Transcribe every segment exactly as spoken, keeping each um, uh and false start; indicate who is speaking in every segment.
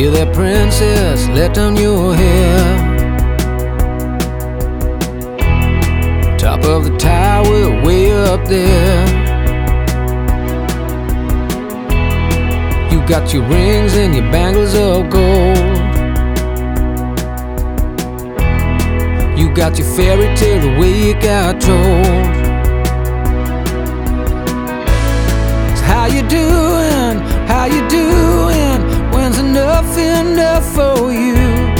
Speaker 1: Hear that, princess, let down your hair. Top of the tower, way up there. You got your rings and your bangles of gold. You got your fairy tale the way it got told. So how you doing? How you doing? When's enough enough for you?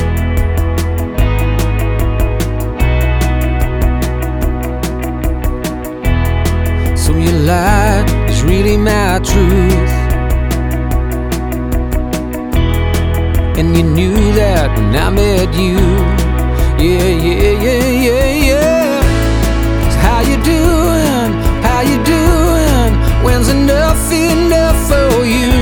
Speaker 1: So your lie is really my truth, and you knew that when I met you. Yeah, yeah, yeah, yeah, yeah. So how you doing? How you doing? When's enough enough for you?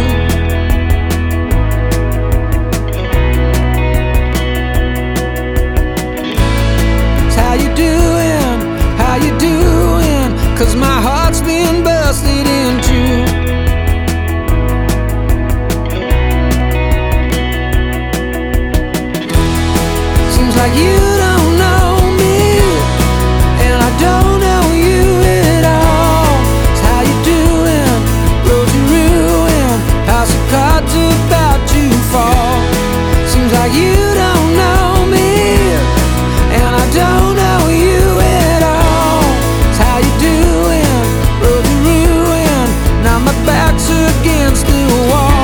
Speaker 1: So how you doing? How you doing? 'Cause my heart's been busted in two. Seems like you don't know me, and I don't know you at all. So how you doing? Road to ruin, house of cards about to fall. Seems like you don't know me, and I don't know you at all. So how you doing? Road to ruin, now my back's against the wall.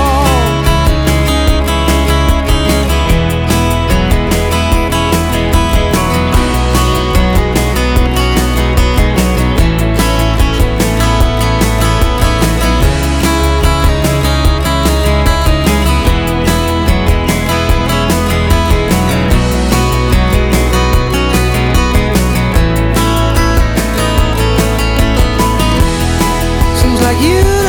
Speaker 1: Like you